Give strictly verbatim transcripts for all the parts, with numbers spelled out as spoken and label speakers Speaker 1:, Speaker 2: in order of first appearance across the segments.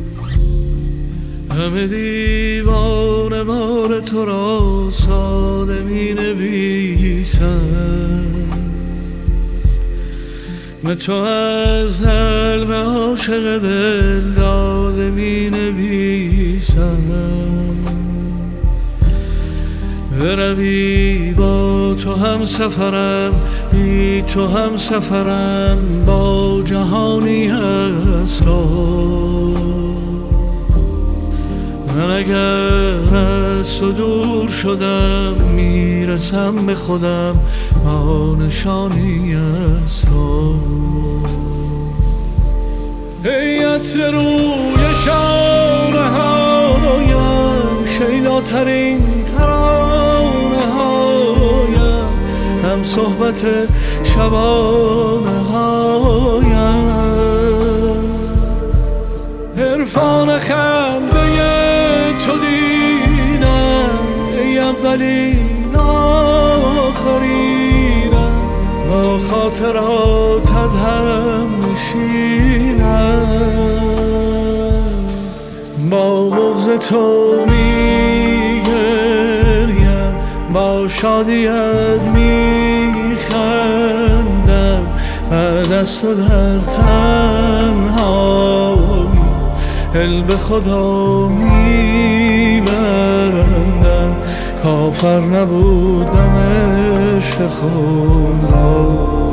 Speaker 1: همه دیوانه وار تو را ساده می نویسم، و تو از قلب عاشق دل داده می نویسم. بروی با تو هم سفرم، بی تو هم سفرم با جهانی هستم. من اگر از تو دور شدم میرسم به خودم با نشانی از تو. ای عطر روی شانه هایم، شیداترین ترانه هایم، هم صحبت شبانه هایم، عرفان خنده تو دینم. ای اولین آخرینم، با خاطراتت هم نشینم. با بغض تو می گریم، با شادیت می خندم، بعد از تو در تنهایی دل به خدا می بندم. کافر نبودم عشق خود را،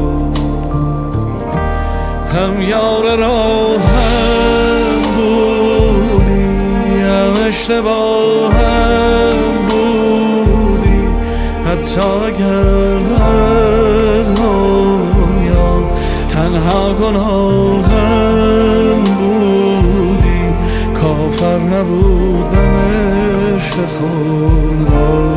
Speaker 1: هم یار راهم بودی، هم اشتباه هم بودی. حتی اگر در دنیا تنها گناهم بودی، کافر نبودم عشق خود را.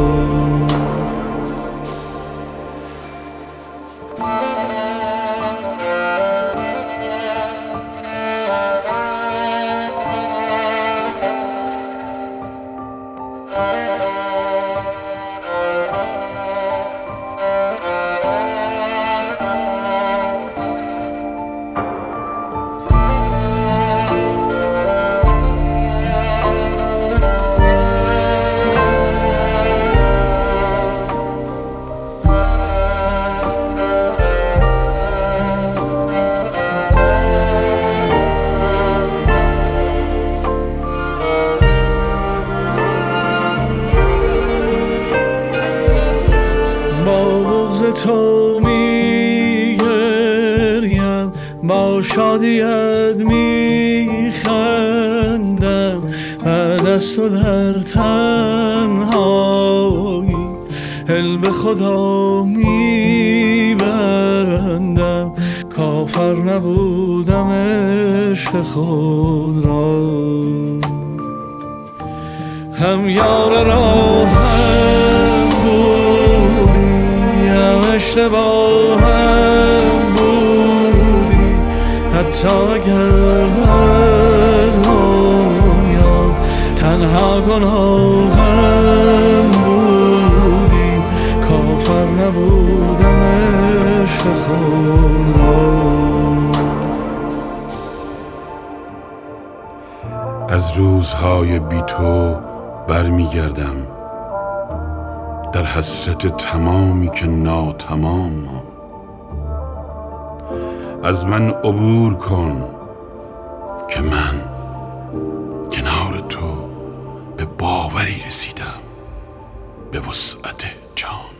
Speaker 1: تو می گریم، با شادیت می خندم، بعد از تو در تنهایی دل به خدا می بندم. کافر نبودم عشق خود را، هم یار راهم بودی، اشتباه هم بودی. حتی اگر در دنیا تنها گناهم بودی، کافر نبودم عشق خود را.
Speaker 2: از روزهای بی تو برمیگردم، در حسرت تمامی که ناتمام ماند. از من عبور کن که من کنار تو به باوری رسیدم به وسعت جان.